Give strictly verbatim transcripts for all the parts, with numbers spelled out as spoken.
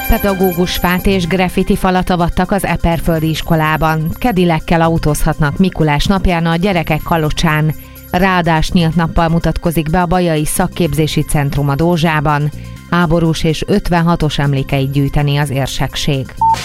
Pedagógusfát és graffiti falat avattak az Eperföldi iskolában. Kedilekkel autózhatnak Mikulás napján a gyerekek Kalocsán. Ráadás nyílt nappal mutatkozik be a Bajai Szakképzési Centrum a Dózsában. Háborús és ötvenhatos emlékeit gyűjteni az érsekség.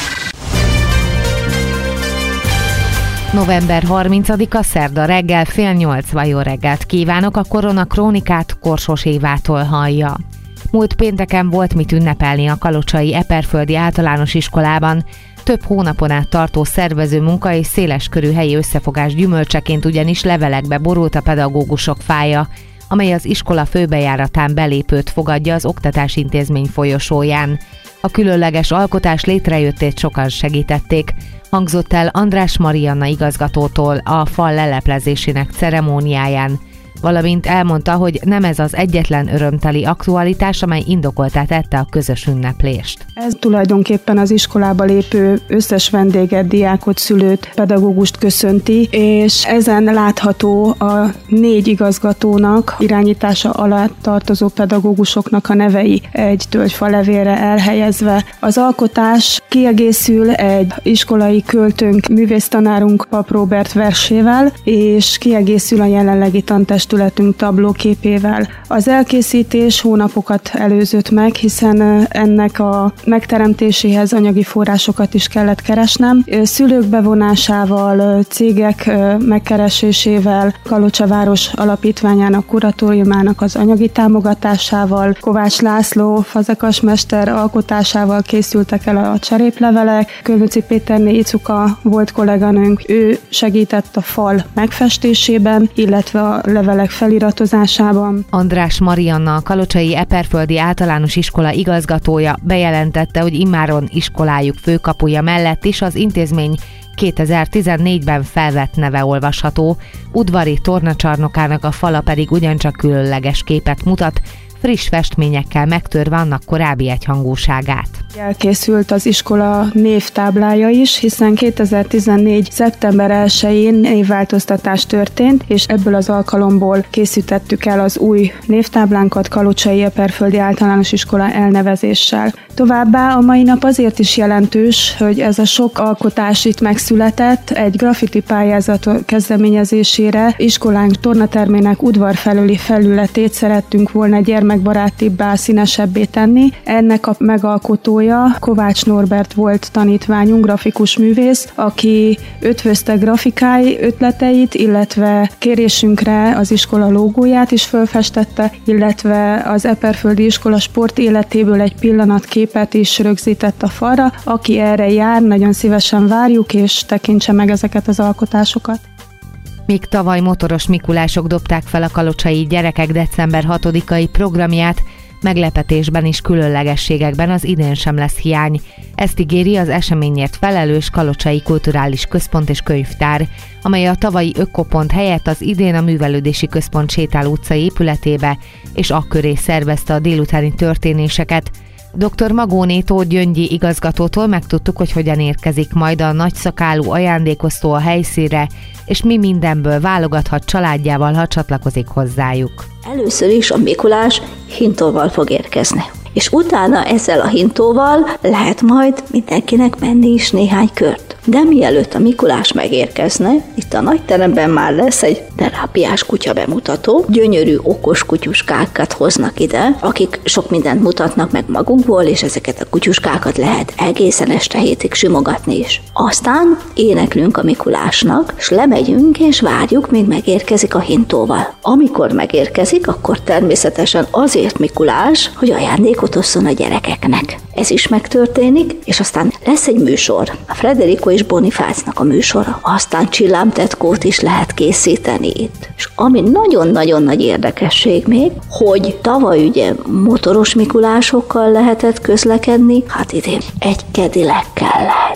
november harmincadika szerda reggel fél nyolc. Jó reggelt kívánok, a Korona Krónikát Korsos Évától hallja. Múlt pénteken volt mit ünnepelni a kalocsai Eperföldi Általános Iskolában. Több hónapon át tartó szervező munka és széleskörű helyi összefogás gyümölcseként ugyanis levelekbe borult a pedagógusok fája, amely az iskola főbejáratán belépőt fogadja az oktatási intézmény folyosóján. A különleges alkotás létrejöttét sokan segítették, hangzott el András Marianna igazgatótól a fal leleplezésének ceremóniáján, valamint elmondta, hogy nem ez az egyetlen örömteli aktualitás, amely indokoltá tette a közös ünneplést. Ez tulajdonképpen az iskolába lépő összes vendéget, diákot, szülőt, pedagógust köszönti, és ezen látható a négy igazgatónak irányítása alatt tartozó pedagógusoknak a nevei egy tölgyfa levélre elhelyezve. Az alkotás kiegészül egy iskolai költőnk, művésztanárunk Pap Róbert versével, és kiegészül a jelenlegi tantest tablóképével. Az elkészítés hónapokat előzött meg, hiszen ennek a megteremtéséhez anyagi forrásokat is kellett keresnem. Szülők bevonásával, cégek megkeresésével, Kalocsa város alapítványának, kuratóriumának az anyagi támogatásával, Kovács László fazekasmester alkotásával készültek el a cseréplevelek. Kölmöci Péterné Icuka volt kolléganőnk, ő segített a fal megfestésében, illetve a levelek feliratozásában. András Marianna, a kalocsai Eperföldi Általános Iskola igazgatója bejelentette, hogy immáron iskolájuk főkapuja mellett is az intézmény kétezer-tizennégyben felvett neve olvasható, udvari tornacsarnokának a fala pedig ugyancsak különleges képet mutat, friss festményekkel megtörve annak korábbi egyhangúságát. Elkészült az iskola névtáblája is, hiszen kétezer-tizennégy. szeptember elsején névváltoztatás történt, és ebből az alkalomból készítettük el az új névtáblánkat Kalocsai Eperföldi Általános Iskola elnevezéssel. Továbbá a mai nap azért is jelentős, hogy ez a sok alkotás itt megszületett, egy graffiti pályázat kezdeményezésére iskolánk tornatermének udvar felüli felületét szerettünk volna gyermekbarátibbá, színesebbé tenni. Ennek a megalkotója Kovács Norbert volt tanítványunk, grafikus művész, aki ötvözte grafikái ötleteit, illetve kérésünkre az iskola logóját is fölfestette, illetve az Eperföldi iskola sport életéből egy pillanatképet is rögzített a falra. Aki erre jár, nagyon szívesen várjuk, és tekintse meg ezeket az alkotásokat. Míg tavaly motoros Mikulások dobták fel a kalocsai gyerekek december hatodikai programját, meglepetésben és különlegességekben az idén sem lesz hiány. Ezt ígéri az eseményért felelős Kalocsai Kulturális Központ és Könyvtár, amely a tavalyi Ökkopont helyett az idén a Művelődési Központ Sétál utcai épületébe és akköré szervezte a délutáni történéseket. dr. Magóné Tóth Gyöngyi igazgatótól megtudtuk, hogy hogyan érkezik majd a nagyszakálú ajándékoztó a helyszínre, és mi mindenből válogathat családjával, ha csatlakozik hozzájuk. Először is a Mikulás hintóval fog érkezni. És utána ezzel a hintóval lehet majd mindenkinek menni is néhány kört. De mielőtt a Mikulás megérkezne, itt a nagyteremben már lesz egy terápiás kutya bemutató. Gyönyörű, okos kutyuskákat hoznak ide, akik sok mindent mutatnak meg magukból, és ezeket a kutyuskákat lehet egészen este hétig simogatni is. Aztán éneklünk a Mikulásnak, és lemegyünk, és várjuk, míg megérkezik a hintóval. Amikor megérkezik, akkor természetesen azért Mikulás, hogy ajándékot osszon a gyerekeknek. Ez is megtörténik, és aztán lesz egy műsor. A Frederico és Bonifácnak a műsora. Aztán csillámtetkót is lehet készíteni itt. És ami nagyon-nagyon nagy érdekesség még, hogy tavaly ugye motoros Mikulásokkal lehetett közlekedni, hát idén egy kedilekkel lehet.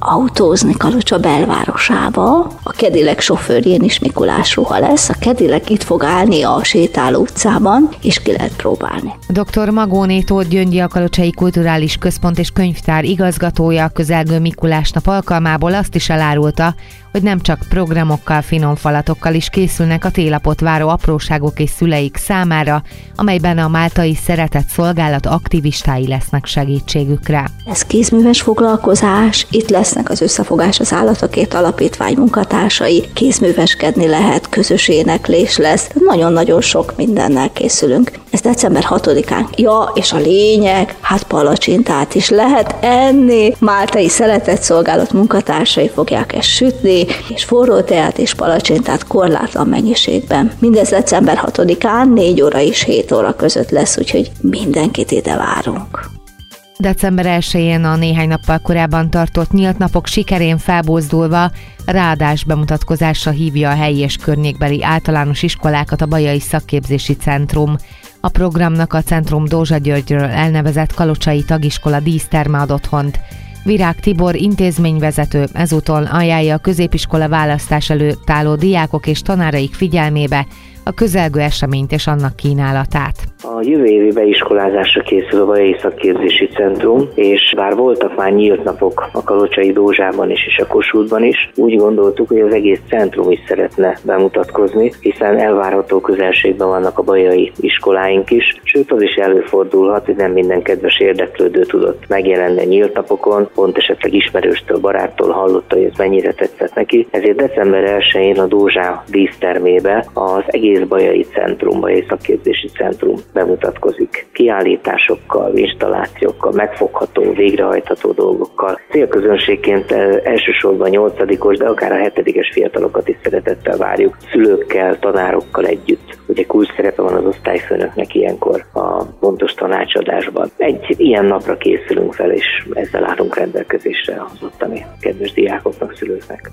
autózni Kalocsa belvárosába. A Cadillac sofőrjén is Mikulás ruha lesz. A Cadillac itt fog állni a sétáló utcában, és ki lehet próbálni. doktor Magóné Tóth Gyöngyi, a Kalocsai Kulturális Központ és Könyvtár igazgatója a közelgő Mikulás nap alkalmából azt is elárulta, hogy nem csak programokkal, finom falatokkal is készülnek a télapot váró apróságok és szüleik számára, amelyben a máltai szeretett szolgálat aktivistái lesznek segítségükre. Ez kézműves foglalkozás, itt lesznek az Összefogás az Állatokért Alapítvány munkatársai, kézműveskedni lehet, közös éneklés lesz, nagyon-nagyon sok mindennel készülünk. Ez december hatodikán. Ja, és a lényeg, hát palacsintát is lehet enni. Máltai Szeretett Szolgálat munkatársai fogják ezt sütni, és forró teát és palacsintát korlátlan mennyiségben. Mindez december hatodikán négy óra és hét óra között lesz, úgyhogy mindenkit ide várunk. december elsején a néhány nappal korábban tartott nyílt napok sikerén felbuzdulva ráadás bemutatkozásra hívja a helyi és környékbeli általános iskolákat a Bajai Szakképzési Centrum. A programnak a centrum Dózsa Györgyről elnevezett kalocsai tagiskola díszterme ad otthont. Virág Tibor intézményvezető ezúton ajánlja a középiskola választás előtt álló diákok és tanáraik figyelmébe a közelgő eseményt és annak kínálatát. A jövő évi beiskolázásra készül a Bajai Szakképzési Centrum, és bár voltak már nyílt napok a Kalocsai Dózsában is és a Kossuthban is, úgy gondoltuk, hogy az egész centrum is szeretne bemutatkozni, hiszen elvárható közelségben vannak a bajai iskoláink is, sőt az is előfordulhat, hogy nem minden kedves érdeklődő tudott megjelenni nyílt napokon, pont esetleg ismerőstől, baráttól hallotta, hogy ez mennyire tetszett neki, ezért december elsején a Dózsa dísztermébe az egész Bajai Centrum, Bajai Szakképzési Centrum bemutatkozik. Kiállításokkal, installációkkal, megfogható, végrehajtható dolgokkal. Célközönségként elsősorban nyolcadikos, de akár a hetedikes fiatalokat is szeretettel várjuk, szülőkkel, tanárokkal együtt. Ugye kulcs szerepe van az osztályfőnöknek ilyenkor a pontos tanácsadásban. Egy ilyen napra készülünk fel, és ezzel állunk rendelkezésre az ottani kedves diákoknak, szülőknek.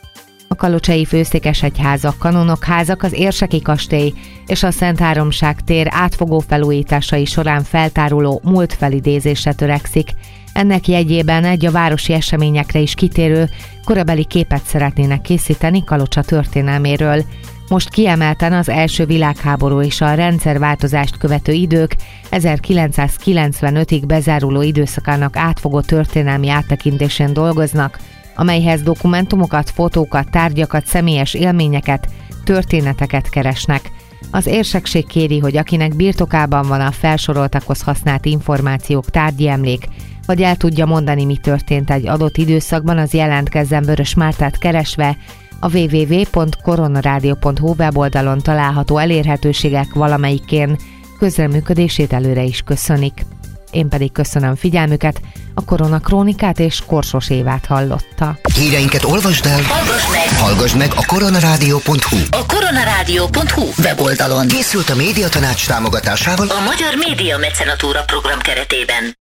A Kalocsai Főszékesegyháza, Kanonokházak, az Érseki Kastély és a Szent Háromság tér átfogó felújításai során feltáruló múlt felidézésre törekszik. Ennek jegyében egy a városi eseményekre is kitérő korabeli képet szeretnének készíteni Kalocsa történelméről. Most kiemelten az első világháború és a rendszerváltozást követő idők ezerkilencszázkilencvenötig bezáruló időszakának átfogó történelmi áttekintésén dolgoznak, amelyhez dokumentumokat, fotókat, tárgyakat, személyes élményeket, történeteket keresnek. Az érsekség kéri, hogy akinek birtokában van a felsoroltakhoz használt információk, tárgyi emlék, vagy el tudja mondani, mi történt egy adott időszakban, az jelentkezzen Vörös Mártát keresve a double-u double-u double-u pont koronarádió pont hu weboldalon található elérhetőségek valamelyikén közreműködését előre is köszönik. Én pedig köszönöm figyelmüket, a Korona Krónikát és Korsos Évát hallotta. Híreinket olvasd el, hallgass meg, hallgass meg a koronarádió pont hu. A koronarádió pont hu weboldalon. Készült a Médiatanács támogatásával a Magyar Média Mecenatúra program keretében.